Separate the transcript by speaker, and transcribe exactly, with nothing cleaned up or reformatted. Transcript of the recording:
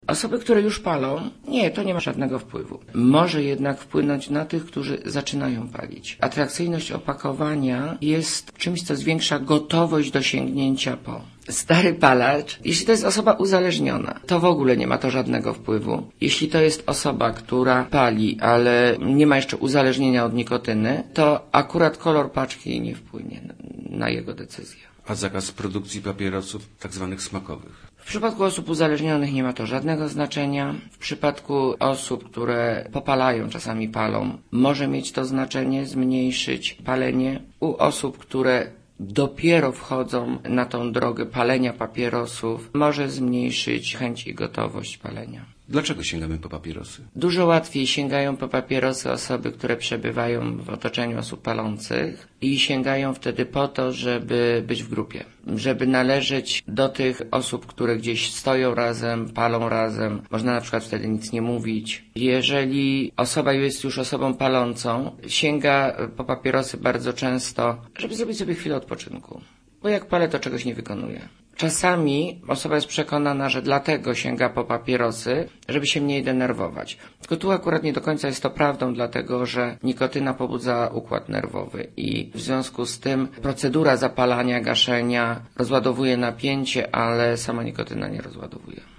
Speaker 1: Osoby, które już palą, nie, to nie ma żadnego wpływu. Może jednak wpłynąć na tych, którzy zaczynają palić. Atrakcyjność opakowania jest czymś, co zwiększa gotowość do sięgnięcia po. Stary palacz, jeśli to jest osoba uzależniona, to w ogóle nie ma to żadnego wpływu. Jeśli to jest osoba, która pali, ale nie ma jeszcze uzależnienia od nikotyny, to akurat kolor paczki nie wpłynie na jego decyzję.
Speaker 2: A zakaz produkcji papierosów tak zwanych smakowych?
Speaker 1: W przypadku osób uzależnionych nie ma to żadnego znaczenia. W przypadku osób, które popalają, czasami palą, może mieć to znaczenie, zmniejszyć palenie. U osób, które dopiero wchodzą na tą drogę palenia papierosów, może zmniejszyć chęć i gotowość palenia.
Speaker 2: Dlaczego sięgamy po papierosy?
Speaker 1: Dużo łatwiej sięgają po papierosy osoby, które przebywają w otoczeniu osób palących i sięgają wtedy po to, żeby być w grupie, żeby należeć do tych osób, które gdzieś stoją razem, palą razem. Można na przykład wtedy nic nie mówić. Jeżeli osoba jest już osobą palącą, sięga po papierosy bardzo często, żeby zrobić sobie chwilę odpoczynku. Bo jak palę, to czegoś nie wykonuję. Czasami osoba jest przekonana, że dlatego sięga po papierosy, żeby się mniej denerwować. Tylko tu akurat nie do końca jest to prawdą, dlatego że nikotyna pobudza układ nerwowy i w związku z tym procedura zapalania, gaszenia rozładowuje napięcie, ale sama nikotyna nie rozładowuje.